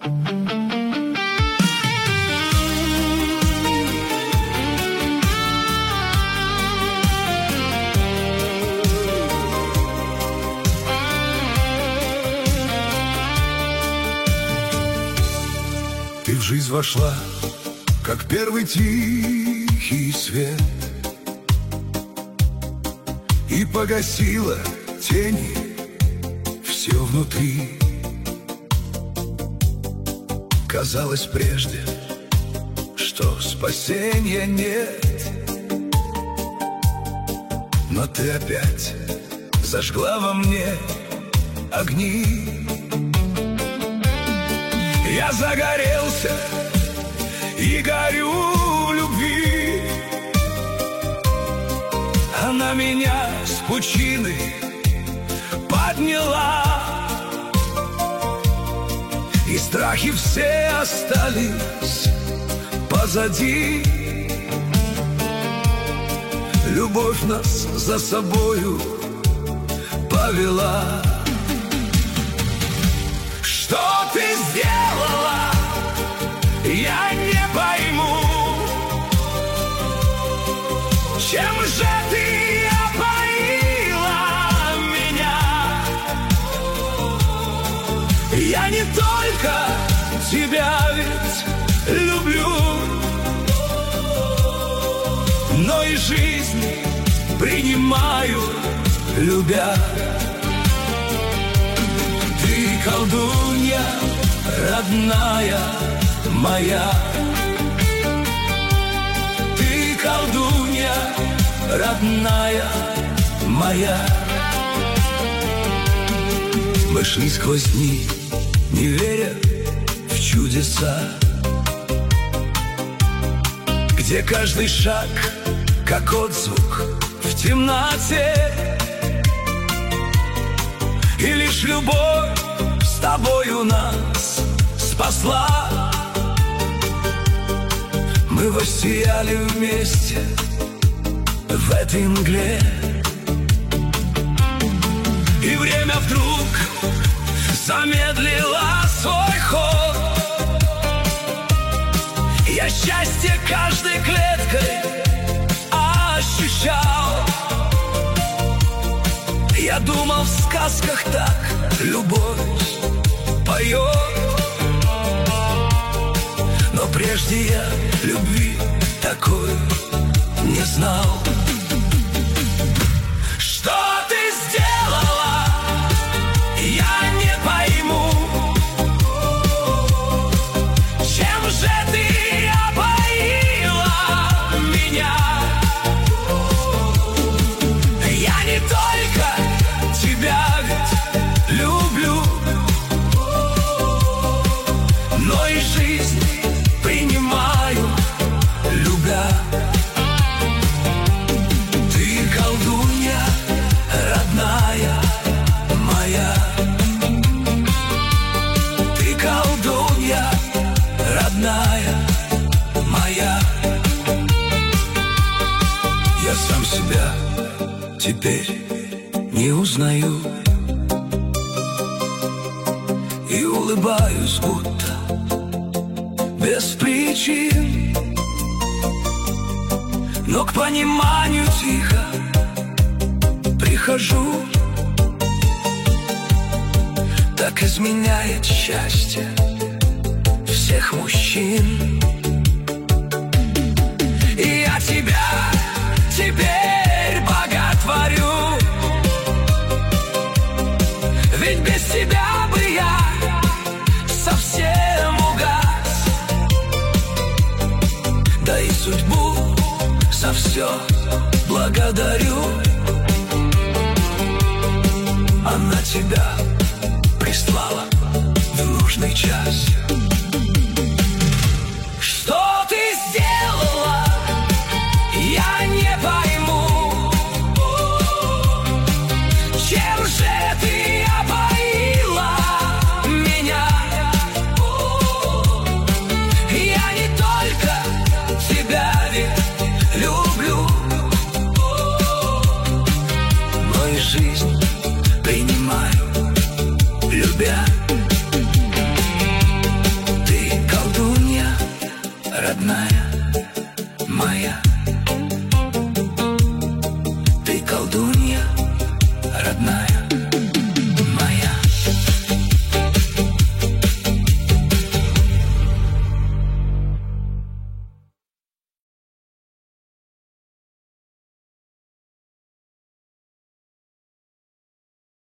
Ты в жизнь вошла, как первый тихий свет, и погасила тени все внутри. Казалось прежде, что спасения нет, но ты опять зажгла во мне огни. Я загорелся и горю в любви. Она меня с пучины подняла, и страхи все остались позади. Любовь нас за собою повела. Что ты сделала, я не пойму. Чем же ты опоила меня? Я не только тебя ведь люблю, но и жизнь принимаю, любя. Ты колдунья, родная моя. Ты колдунья, родная моя. Мы шли сквозь дни, не веря в чудеса, где каждый шаг, как отзвук в темноте. И лишь любовь с тобою нас спасла. Мы воссияли вместе в этой мгле. И время вдруг замедлило свой ход. Я счастье каждой клеткой ощущал. Я думал, в сказках так любовь поет, но прежде я любви такой не знал. Что ты сделала, я не пойму. Чем же ты опоила меня? Я не только тебя ведь люблю, но и жизнь принимаю, любя. Ты колдунья, родная моя. Ты колдунья, родная моя. Я сам себя теперь не узнаю и улыбаюсь, будто без причин, но к пониманию тихо прихожу. Так изменяет счастье всех мужчин. И я тебя теперь боготворю, ведь без тебя бы я совсем угас. Да и судьбу за все благодарю. Она тебя прислала в нужный час. Что ты сделала, я не пойму. Чем же ты опоила меня? Я не только тебя ведь люблю, но и жизнь принимаю, любя. родная.